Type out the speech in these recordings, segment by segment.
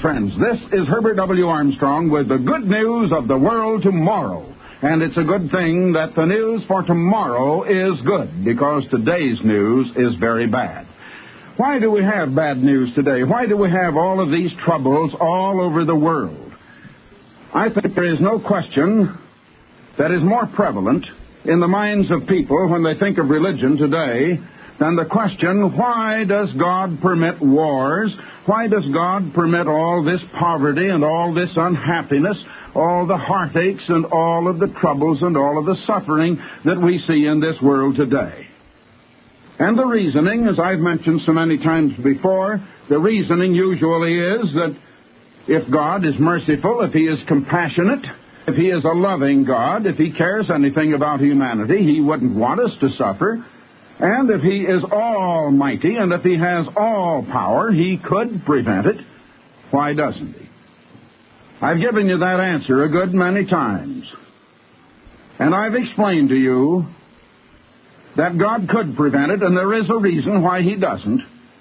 friends, this is Herbert W. Armstrong with the good news of the world tomorrow. And it's a good thing that the news for tomorrow is good, because today's news is very bad. Why do we have bad news today? Why do we have all of these troubles all over the world? I think there is no question that is more prevalent in the minds of people when they think of religion today than the question, why does God permit wars? Why does God permit all this poverty and all this unhappiness, all the heartaches and all of the troubles and all of the suffering that we see in this world today? And the reasoning, as I've mentioned so many times before, the reasoning usually is that if God is merciful, if He is compassionate, if He is a loving God, if He cares anything about humanity, He wouldn't want us to suffer. And if He is almighty, and if He has all power, He could prevent it. Why doesn't He? I've given you that answer a good many times. And I've explained to you that God could prevent it, and there is a reason why He doesn't.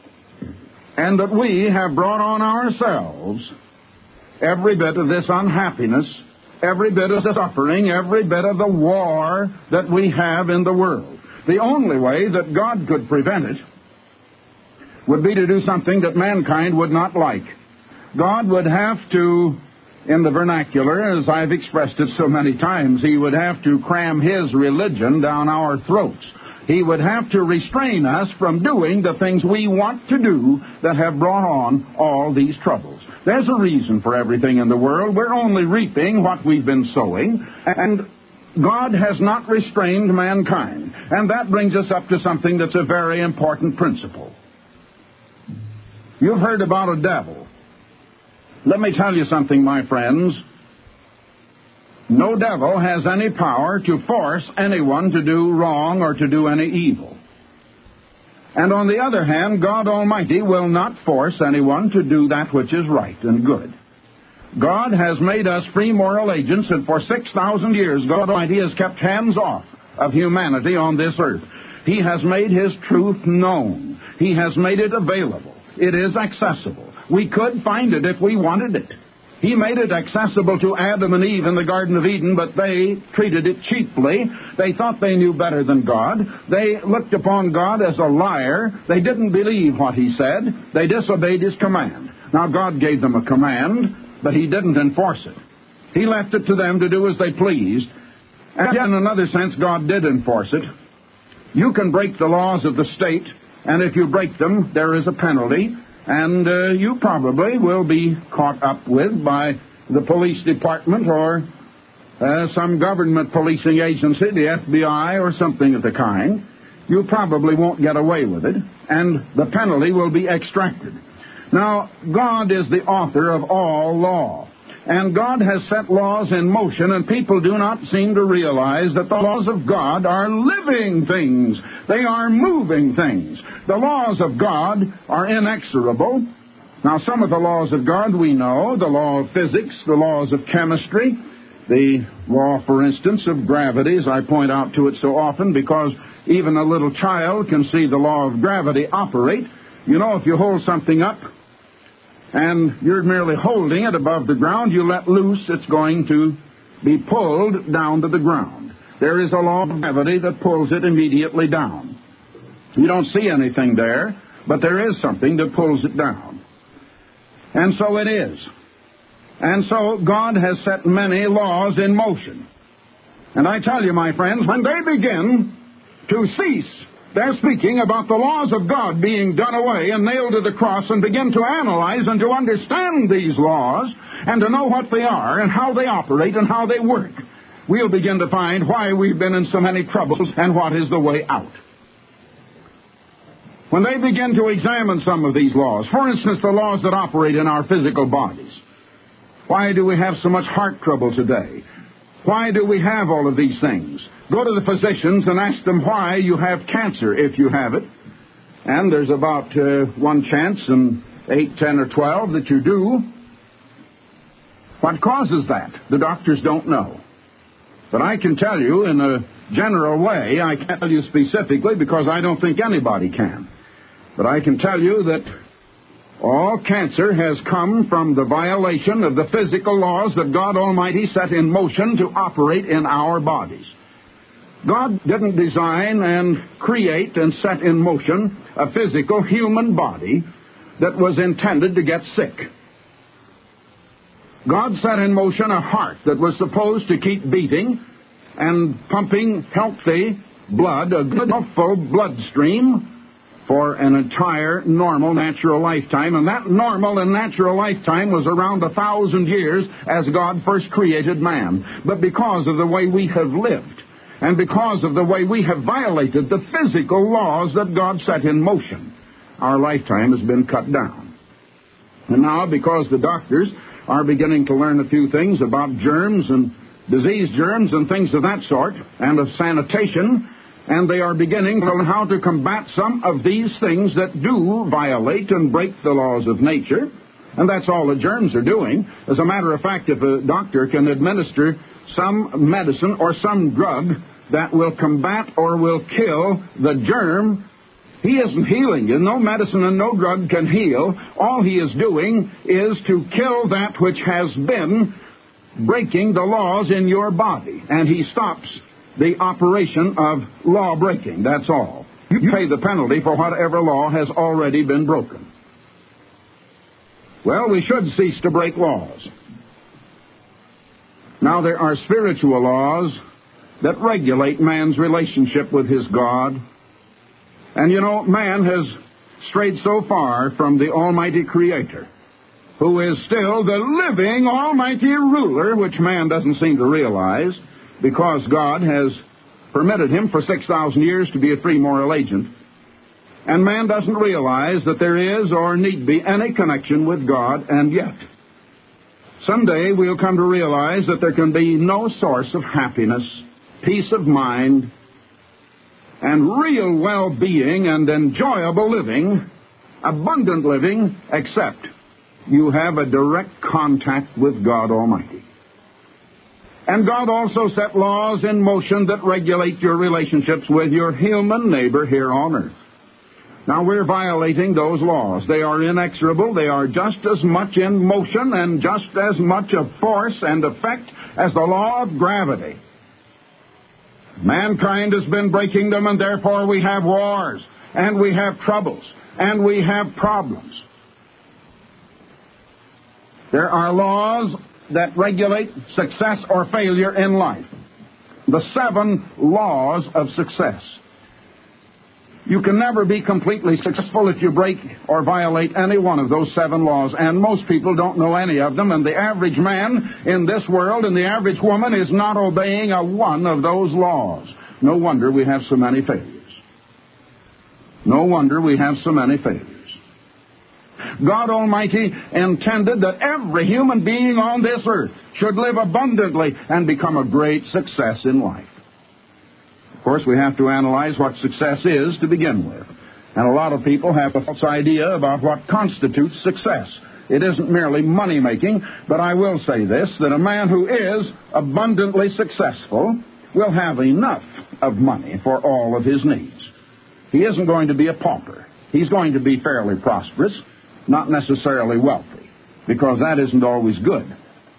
And that we have brought on ourselves every bit of this unhappiness, every bit of the suffering, every bit of the war that we have in the world. The only way that God could prevent it would be to do something that mankind would not like. God would have to, in the vernacular, as I've expressed it so many times, He would have to cram His religion down our throats. He would have to restrain us from doing the things we want to do that have brought on all these troubles. There's a reason for everything in the world. We're only reaping what we've been sowing, and God has not restrained mankind. And that brings us up to something that's a very important principle. You've heard about a devil. Let me tell you something, my friends. No devil has any power to force anyone to do wrong or to do any evil. And on the other hand, God Almighty will not force anyone to do that which is right and good. God has made us free moral agents, and for 6,000 years, God Almighty has kept hands off of humanity on this earth. He has made His truth known. He has made it available. It is accessible. We could find it if we wanted it. He made it accessible to Adam and Eve in the Garden of Eden, but they treated it cheaply. They thought they knew better than God. They looked upon God as a liar. They didn't believe what He said. They disobeyed His command. Now, God gave them a command, but He didn't enforce it. He left it to them to do as they pleased. And yet, in another sense, God did enforce it. You can break the laws of the state, and if you break them, there is a penalty. And you probably will be caught up with by the police department or some government policing agency, the FBI or something of the kind. You probably won't get away with it, and the penalty will be extracted. Now, God is the author of all law, and God has set laws in motion, and people do not seem to realize that the laws of God are living things. They are moving things. The laws of God are inexorable. Now, some of the laws of God we know, the law of physics, the laws of chemistry, the law, for instance, of gravity, as I point out to it so often, because even a little child can see the law of gravity operate. You know, if you hold something up, and you're merely holding it above the ground, you let loose, it's going to be pulled down to the ground. There is a law of gravity that pulls it immediately down. You don't see anything there, but there is something that pulls it down. And so it is. And so God has set many laws in motion. And I tell you, my friends, when they begin to cease, they're speaking about the laws of God being done away and nailed to the cross, and begin to analyze and to understand these laws and to know what they are and how they operate and how they work. We'll begin to find why we've been in so many troubles and what is the way out. When they begin to examine some of these laws, for instance, the laws that operate in our physical bodies, why do we have so much heart trouble today? Why do we have all of these things? Go to the physicians and ask them why you have cancer, if you have it. And there's about one chance in 8, 10, or 12 that you do. What causes that? The doctors don't know. But I can tell you in a general way. I can't tell you specifically because I don't think anybody can. But I can tell you that All cancer has come from the violation of the physical laws that God Almighty set in motion to operate in our bodies. God didn't design and create and set in motion a physical human body that was intended to get sick. God set in motion a heart that was supposed to keep beating and pumping healthy blood, a good, full bloodstream, for an entire normal natural lifetime. And that normal and natural lifetime was around 1,000 years as God first created man. But because of the way we have lived, and because of the way we have violated the physical laws that God set in motion, our lifetime has been cut down. And now, because the doctors are beginning to learn a few things about germs and disease germs and things of that sort, and of sanitation, and they are beginning to learn how to combat some of these things that do violate and break the laws of nature, and that's all the germs are doing. As a matter of fact, if a doctor can administer some medicine or some drug that will combat or will kill the germ, he isn't healing you. No medicine and no drug can heal. All he is doing is to kill that which has been breaking the laws in your body, and he stops the operation of law breaking. That's all. You pay the penalty for whatever law has already been broken. Well, we should cease to break laws. Now, there are spiritual laws that regulate man's relationship with his God. And you know, man has strayed so far from the Almighty Creator, who is still the living Almighty Ruler, which man doesn't seem to realize, because God has permitted him for 6,000 years to be a free moral agent. And man doesn't realize that there is or need be any connection with God, and yet someday we'll come to realize that there can be no source of happiness, peace of mind, and real well-being and enjoyable living, abundant living, except you have a direct contact with God Almighty. And God also set laws in motion that regulate your relationships with your human neighbor here on earth. Now, we're violating those laws. They are inexorable. They are just as much in motion and just as much of force and effect as the law of gravity. Mankind has been breaking them, and therefore we have wars, and we have troubles, and we have problems. There are laws that regulate success or failure in life. The 7 laws of success. You can never be completely successful if you break or violate any one of those 7 laws, and most people don't know any of them, and the average man in this world and the average woman is not obeying a one of those laws. No wonder we have so many failures. No wonder we have so many failures. God Almighty intended that every human being on this earth should live abundantly and become a great success in life. Of course, we have to analyze what success is to begin with. And a lot of people have a false idea about what constitutes success. It isn't merely money-making, but I will say this, that a man who is abundantly successful will have enough of money for all of his needs. He isn't going to be a pauper. He's going to be fairly prosperous, not necessarily wealthy, because that isn't always good.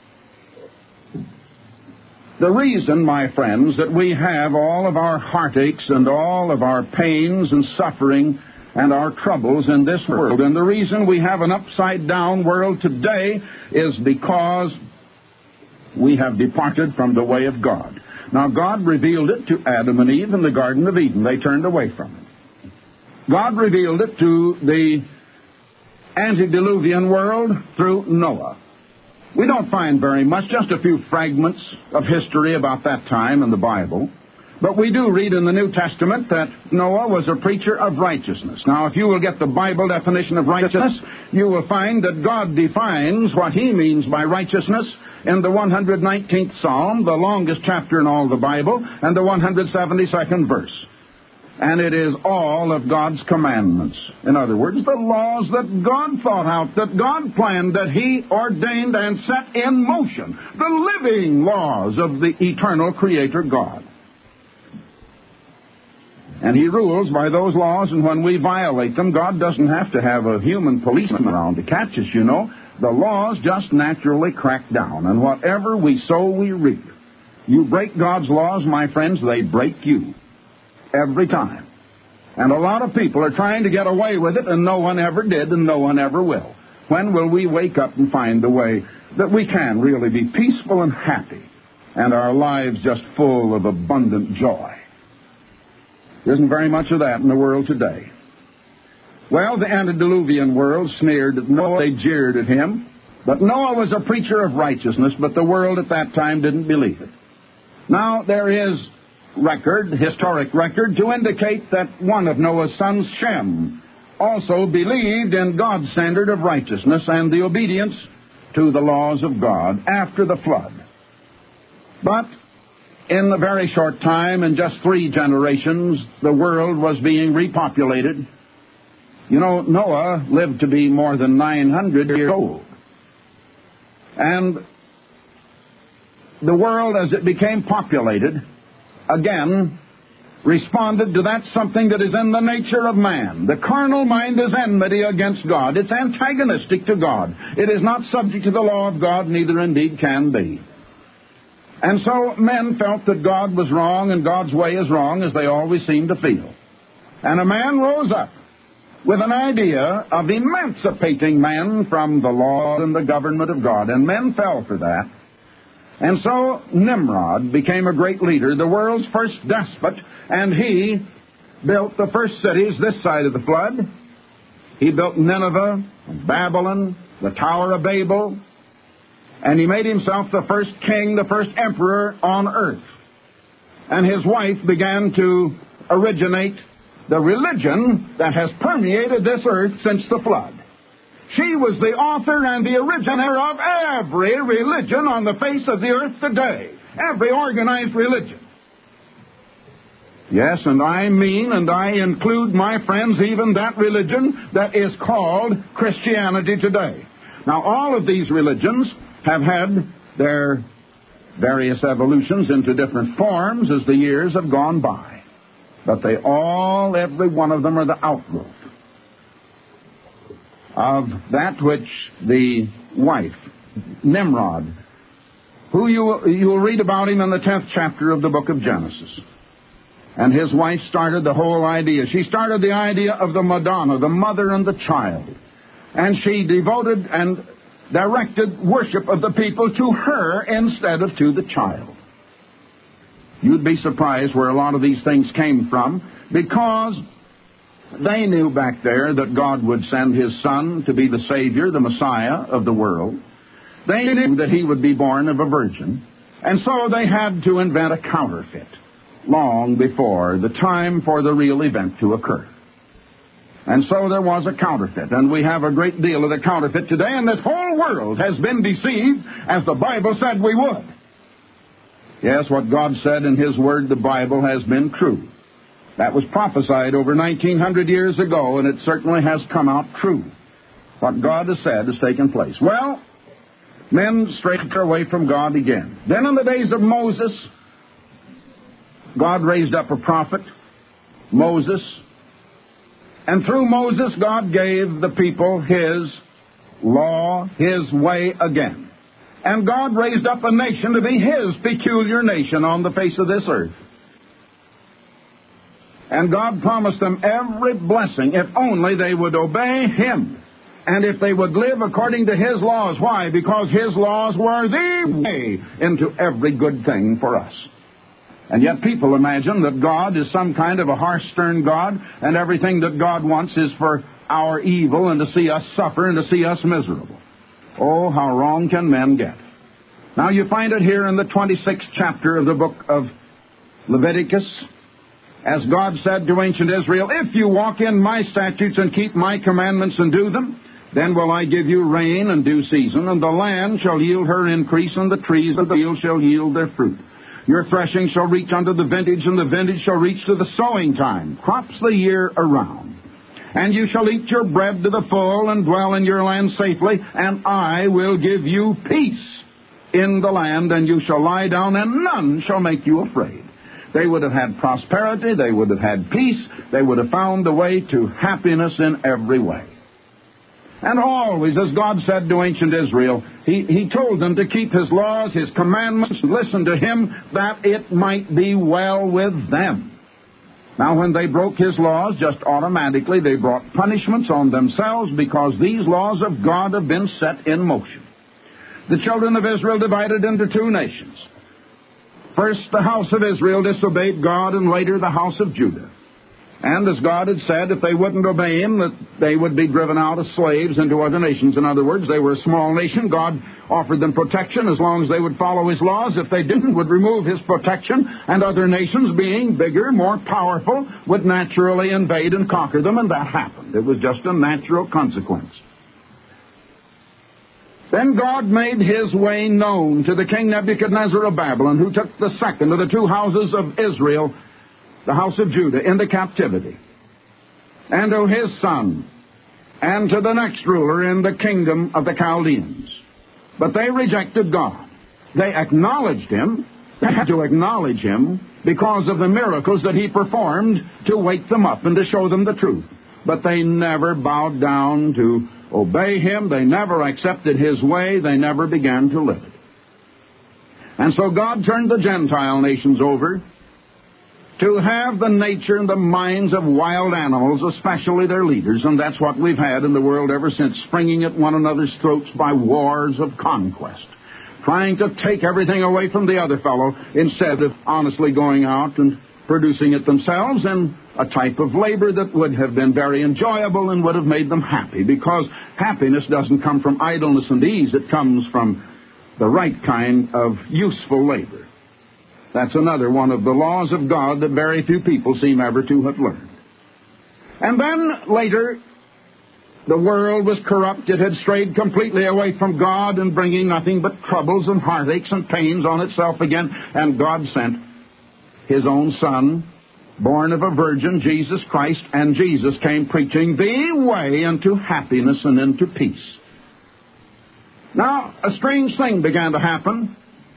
The reason, my friends, that we have all of our heartaches and all of our pains and suffering and our troubles in this world, and the reason we have an upside-down world today, is because we have departed from the way of God. Now, God revealed it to Adam and Eve in the Garden of Eden. They turned away from it. God revealed it to the antediluvian world through Noah. We don't find very much, just a few fragments of history about that time in the Bible. But we do read in the New Testament that Noah was a preacher of righteousness. Now, if you will get the Bible definition of righteousness, you will find that God defines what He means by righteousness in the 119th Psalm, the longest chapter in all the Bible, and the 172nd verse. And it is all of God's commandments. In other words, the laws that God thought out, that God planned, that He ordained and set in motion. The living laws of the eternal Creator God. And he rules by those laws, and when we violate them, God doesn't have to have a human policeman around to catch us, you know. The laws just naturally crack down, and whatever we sow, we reap. You break God's laws, my friends, they break you. Every time. And a lot of people are trying to get away with it, and no one ever did, and no one ever will. When will we wake up and find the way that we can really be peaceful and happy, and our lives just full of abundant joy? There isn't very much of that in the world today. Well, the antediluvian world sneered at Noah. They jeered at him. But Noah was a preacher of righteousness, but the world at that time didn't believe it. Now, there is historic record, to indicate that one of Noah's sons, Shem, also believed in God's standard of righteousness and the obedience to the laws of God after the flood. But in a very short time, in just 3 generations, the world was being repopulated. You know, Noah lived to be more than 900 years old. And the world, as it became populated, again responded to that something that is in the nature of man. The carnal mind is enmity against God. It's antagonistic to God. It is not subject to the law of God, neither indeed can be. And so men felt that God was wrong and God's way is wrong, as they always seem to feel. And a man rose up with an idea of emancipating man from the law and the government of God. And men fell for that. And so Nimrod became a great leader, the world's first despot, and he built the first cities this side of the flood. He built Nineveh, Babylon, the Tower of Babel, and he made himself the first king, the first emperor on earth. And his wife began to originate the religion that has permeated this earth since the flood. She was the author and the originator of every religion on the face of the earth today. Every organized religion. Yes, and I mean, and I include, my friends, even that religion that is called Christianity today. Now, all of these religions have had their various evolutions into different forms as the years have gone by. But they all, every one of them, are the outgrowth of that which the wife, Nimrod, who you'll read about him in the 10th chapter of the book of Genesis. And his wife started the whole idea. She started the idea of the Madonna, the mother and the child. And she devoted and directed worship of the people to her instead of to the child. You'd be surprised where a lot of these things came from, because they knew back there that God would send His Son to be the Savior, the Messiah of the world. They knew that He would be born of a virgin, and so they had to invent a counterfeit long before the time for the real event to occur. And so there was a counterfeit, and we have a great deal of the counterfeit today, and this whole world has been deceived as the Bible said we would. Yes, what God said in His Word, the Bible, has been true. That was prophesied over 1900 years ago, and it certainly has come out true. What God has said has taken place. Well, men strayed away from God again. Then in the days of Moses, God raised up a prophet, Moses, and through Moses, God gave the people His law, His way again. And God raised up a nation to be His peculiar nation on the face of this earth. And God promised them every blessing if only they would obey Him. And if they would live according to His laws. Why? Because His laws were the way into every good thing for us. And yet people imagine that God is some kind of a harsh, stern God, and everything that God wants is for our evil and to see us suffer and to see us miserable. Oh, how wrong can men get. Now you find it here in the 26th chapter of the book of Leviticus. As God said to ancient Israel, if you walk in my statutes and keep my commandments and do them, then will I give you rain in due season, and the land shall yield her increase, and the trees of the field shall yield their fruit. Your threshing shall reach unto the vintage, and the vintage shall reach to the sowing time, crops the year around. And you shall eat your bread to the full, and dwell in your land safely, and I will give you peace in the land, and you shall lie down, and none shall make you afraid. They would have had prosperity. They would have had peace. They would have found the way to happiness in every way. And always, as God said to ancient Israel, He told them to keep His laws, His commandments, listen to Him, that it might be well with them. Now, when they broke His laws, just automatically they brought punishments on themselves because these laws of God have been set in motion. The children of Israel divided into two nations. First, the house of Israel disobeyed God, and later the house of Judah. And as God had said, if they wouldn't obey Him, that they would be driven out as slaves into other nations. In other words, they were a small nation. God offered them protection as long as they would follow His laws. If they didn't, would remove His protection, and other nations, being bigger, more powerful, would naturally invade and conquer them, and that happened. It was just a natural consequence. Then God made His way known to the king Nebuchadnezzar of Babylon, who took the second of the two houses of Israel, the house of Judah, into captivity, and to his son, and to the next ruler in the kingdom of the Chaldeans. But they rejected God. They acknowledged Him. They had to acknowledge Him because of the miracles that He performed to wake them up and to show them the truth. But they never bowed down to obey Him. They never accepted His way. They never began to live it. And so God turned the Gentile nations over to have the nature and the minds of wild animals, especially their leaders, and that's what we've had in the world ever since, springing at one another's throats by wars of conquest, trying to take everything away from the other fellow instead of honestly going out and producing it themselves in a type of labor that would have been very enjoyable and would have made them happy, because happiness doesn't come from idleness and ease. It comes from the right kind of useful labor. That's another one of the laws of God that very few people seem ever to have learned. And then later, the world was corrupt. It had strayed completely away from God and bringing nothing but troubles and heartaches and pains on itself again. And God sent His own Son, born of a virgin, Jesus Christ, and Jesus came preaching the way into happiness and into peace. Now, a strange thing began to happen.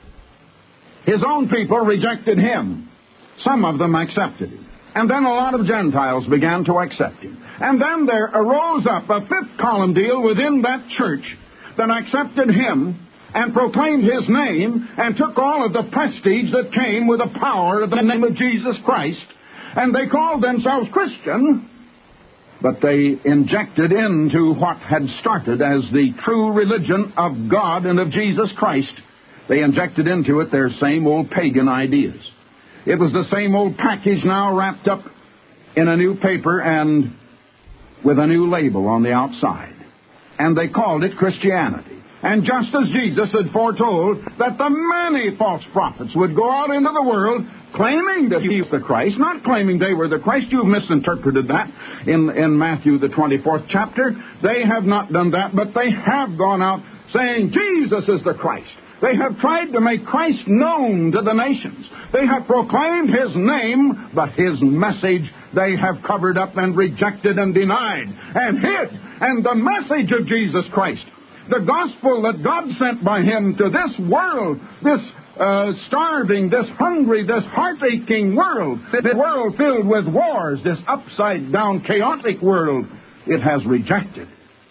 His own people rejected Him. Some of them accepted Him. And then a lot of Gentiles began to accept Him. And then there arose up a fifth column deal within that church that accepted Him and proclaimed His name and took all of the prestige that came with the power of the name of Jesus Christ. And they called themselves Christian, but they injected into what had started as the true religion of God and of Jesus Christ. They injected into it their same old pagan ideas. It was the same old package now wrapped up in a new paper and with a new label on the outside. And they called it Christianity. And just as Jesus had foretold that the many false prophets would go out into the world claiming that He was the Christ, not claiming they were the Christ. You've misinterpreted that in Matthew the 24th chapter. They have not done that, but they have gone out saying Jesus is the Christ. They have tried to make Christ known to the nations. They have proclaimed His name, but His message they have covered up and rejected and denied and hid. And the message of Jesus Christ, the gospel that God sent by Him to this world, this starving, this hungry, this heart-aching world, this world filled with wars, this upside-down, chaotic world, it has rejected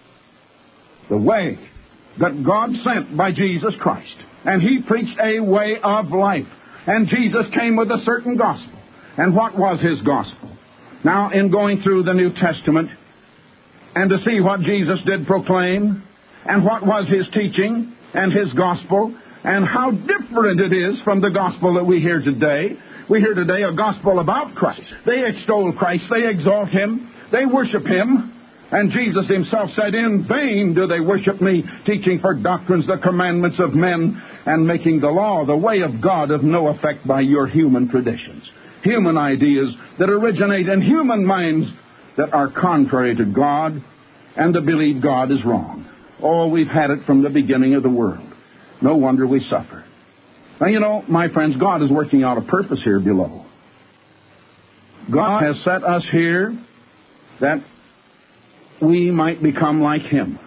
the way that God sent by Jesus Christ. And He preached a way of life. And Jesus came with a certain gospel. And what was His gospel? Now, in going through the New Testament and to see what Jesus did proclaim and what was His teaching and His gospel and how different it is from the gospel that we hear today. We hear today a gospel about Christ. They extol Christ. They exalt Him. They worship Him. And Jesus Himself said, in vain do they worship me, teaching for doctrines the commandments of men, and making the law, the way of God, of no effect by your human traditions. Human ideas that originate in human minds that are contrary to God, and to believe God is wrong. Oh, we've had it from the beginning of the world. No wonder we suffer. Now, you know, my friends, God is working out a purpose here below. God has set us here that we might become like Him.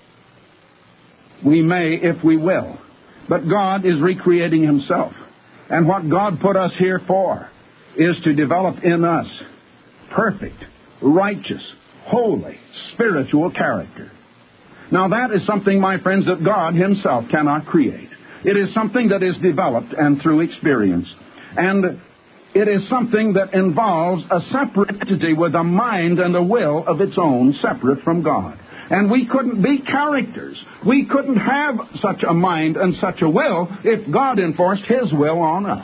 We may if we will. But God is recreating Himself. And what God put us here for is to develop in us perfect, righteous, holy, spiritual character. Now that is something, my friends, that God Himself cannot create. It is something that is developed and through experience. And it is something that involves a separate entity with a mind and a will of its own, separate from God. And we couldn't be characters. We couldn't have such a mind and such a will if God enforced His will on us.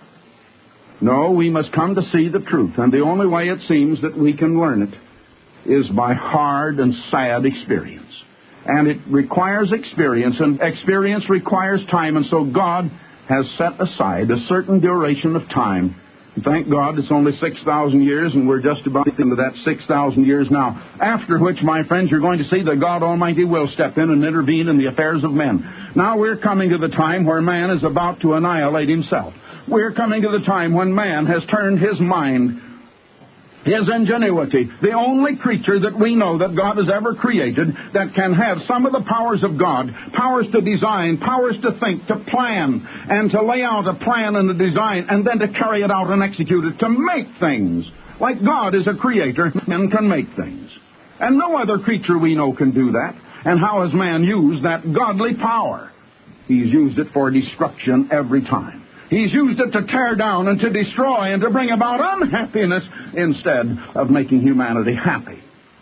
No, we must come to see the truth. And the only way it seems that we can learn it is by hard and sad experience. And it requires experience, and experience requires time. And so God has set aside a certain duration of time. And thank God it's only 6,000 years, and we're just about into that 6,000 years now. After which, my friends, you're going to see that God Almighty will step in and intervene in the affairs of men. Now we're coming to the time where man is about to annihilate himself. We're coming to the time when man has turned his mind, his ingenuity, the only creature that we know that God has ever created that can have some of the powers of God, powers to design, powers to think, to plan, and to lay out a plan and a design, and then to carry it out and execute it, to make things. Like God is a creator and can make things. And no other creature we know can do that. And how has man used that godly power? He's used it for destruction every time. He's used it to tear down and to destroy and to bring about unhappiness instead of making humanity happy.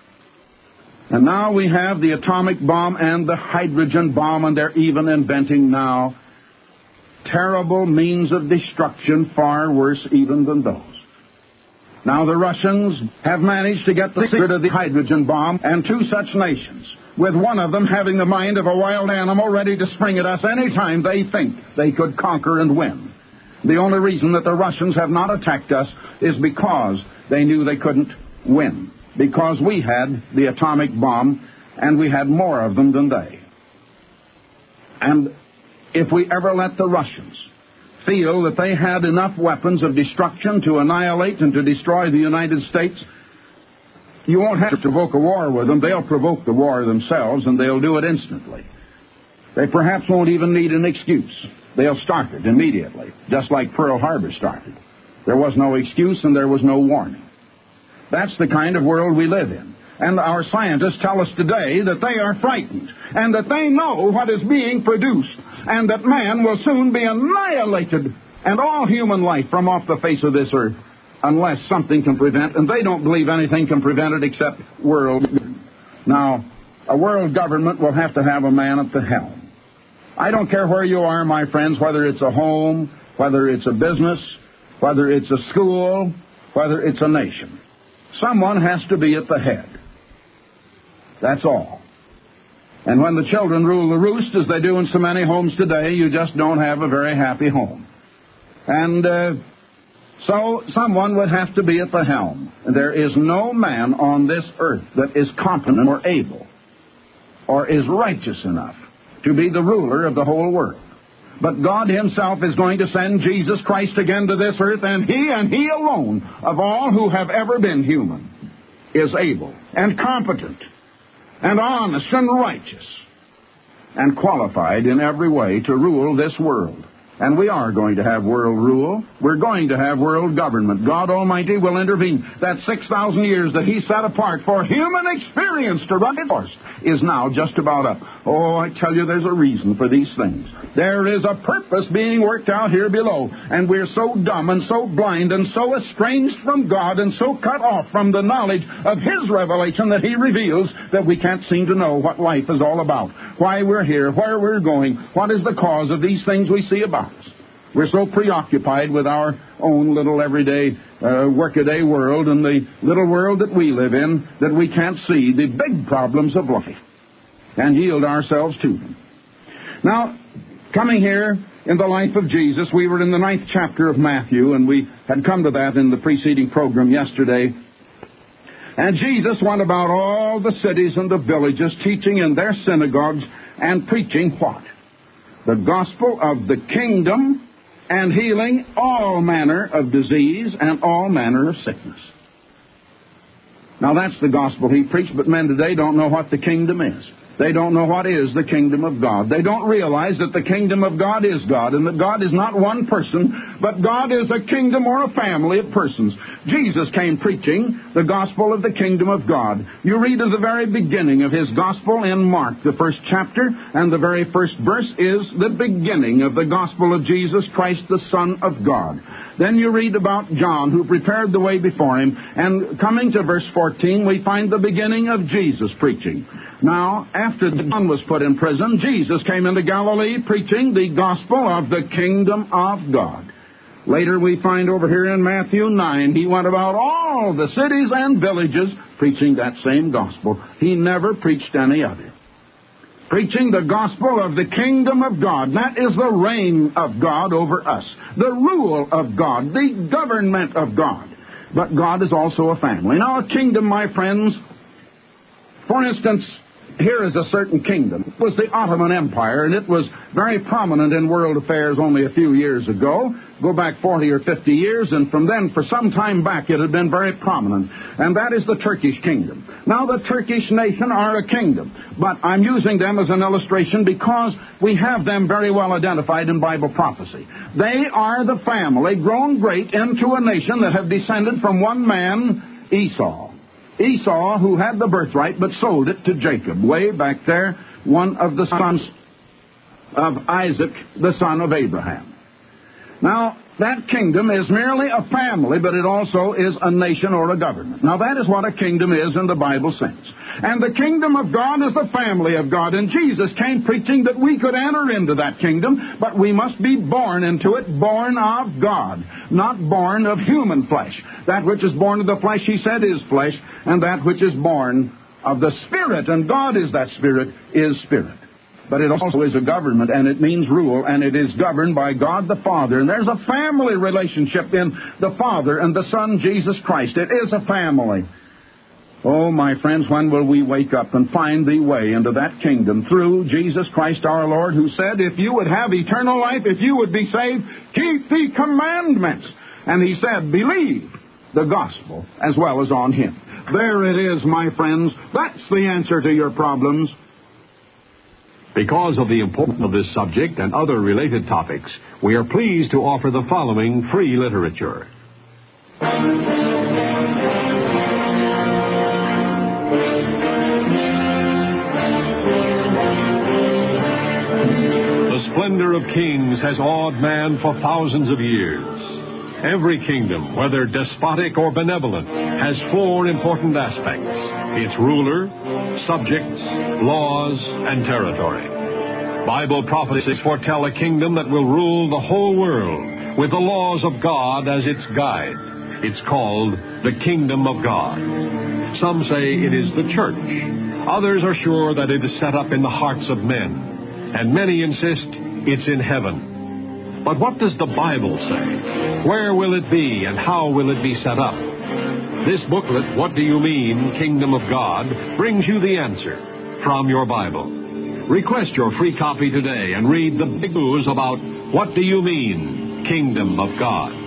And now we have the atomic bomb and the hydrogen bomb, and they're even inventing now terrible means of destruction far worse even than those. Now the Russians have managed to get the secret of the hydrogen bomb, and two such nations, with one of them having the mind of a wild animal ready to spring at us any time they think they could conquer and win. The only reason that the Russians have not attacked us is because they knew they couldn't win. Because we had the atomic bomb, and we had more of them than they. And if we ever let the Russians feel that they had enough weapons of destruction to annihilate and to destroy the United States, you won't have to provoke a war with them. They'll provoke the war themselves, and they'll do it instantly. They perhaps won't even need an excuse. They'll start it immediately, just like Pearl Harbor started. There was no excuse and there was no warning. That's the kind of world we live in. And our scientists tell us today that they are frightened and that they know what is being produced and that man will soon be annihilated and all human life from off the face of this earth unless something can prevent, and they don't believe anything can prevent it except world government. Now, a world government will have to have a man at the helm. I don't care where you are, my friends, whether it's a home, whether it's a business, whether it's a school, whether it's a nation. Someone has to be at the head. That's all. And when the children rule the roost, as they do in so many homes today, you just don't have a very happy home. And so someone would have to be at the helm. And there is no man on this earth that is competent or able or is righteous enough to be the ruler of the whole world. But God Himself is going to send Jesus Christ again to this earth, and He alone, of all who have ever been human, is able and competent and honest and righteous and qualified in every way to rule this world. And we are going to have world rule. We're going to have world government. God Almighty will intervene. That 6,000 years that He set apart for human experience to run its course is now just about up. Oh, I tell you, there's a reason for these things. There is a purpose being worked out here below. And we're so dumb and so blind and so estranged from God and so cut off from the knowledge of His revelation that He reveals that we can't seem to know what life is all about. Why we're here, where we're going, what is the cause of these things we see about us. We're so preoccupied with our own little everyday workaday world and the little world that we live in that we can't see the big problems of life and yield ourselves to them. Now, coming here in the life of Jesus, we were in the 9th chapter of Matthew, and we had come to that in the preceding program yesterday. And Jesus went about all the cities and the villages, teaching in their synagogues and preaching what? The gospel of the kingdom, and healing all manner of disease and all manner of sickness. Now that's the gospel He preached, but men today don't know what the kingdom is. They don't know what is the kingdom of God. They don't realize that the kingdom of God is God, and that God is not one person but God is a kingdom or a family of persons. Jesus came preaching the gospel of the kingdom of God. You read at the very beginning of his gospel in Mark, the first chapter, and the very first verse is the beginning of the gospel of Jesus Christ, the Son of God. Then you read about John, who prepared the way before him, and coming to verse 14, we find the beginning of Jesus preaching. Now, after John was put in prison, Jesus came into Galilee preaching the gospel of the kingdom of God. Later we find over here in Matthew 9, he went about all the cities and villages preaching that same gospel. He never preached any other. Preaching the gospel of the kingdom of God. That is the reign of God over us, the rule of God, the government of God. But God is also a family. Now, a kingdom, my friends, for instance, here is a certain kingdom. It was the Ottoman Empire, and it was very prominent in world affairs only a few years ago. Go back 40 or 50 years, and from then, for some time back, it had been very prominent. And that is the Turkish kingdom. Now, the Turkish nation are a kingdom, but I'm using them as an illustration because we have them very well identified in Bible prophecy. They are the family grown great into a nation that have descended from one man, Esau. Esau, who had the birthright but sold it to Jacob, way back there, one of the sons of Isaac, the son of Abraham. Now, that kingdom is merely a family, but it also is a nation or a government. Now, that is what a kingdom is in the Bible sense. And the kingdom of God is the family of God. And Jesus came preaching that we could enter into that kingdom, but we must be born into it, born of God, not born of human flesh. That which is born of the flesh, he said, is flesh, and that which is born of the Spirit, and God is that Spirit, is spirit. But it also is a government, and it means rule, and it is governed by God the Father. And there's a family relationship in the Father and the Son, Jesus Christ. It is a family. Oh, my friends, when will we wake up and find the way into that kingdom through Jesus Christ our Lord, who said, if you would have eternal life, if you would be saved, keep the commandments. And he said, believe the gospel as well as on him. There it is, my friends. That's the answer to your problems. Because of the importance of this subject and other related topics, we are pleased to offer the following free literature. The splendor of kings has awed man for thousands of years. Every kingdom, whether despotic or benevolent, has four important aspects: its ruler, subjects, laws, and territory. Bible prophecies foretell a kingdom that will rule the whole world with the laws of God as its guide. It's called the kingdom of God. Some say it is the church. Others are sure that it is set up in the hearts of men. And many insist it's in heaven. But what does the Bible say? Where will it be and how will it be set up? This booklet, What Do You Mean, Kingdom of God, brings you the answer from your Bible. Request your free copy today and read the big news about What Do You Mean, Kingdom of God.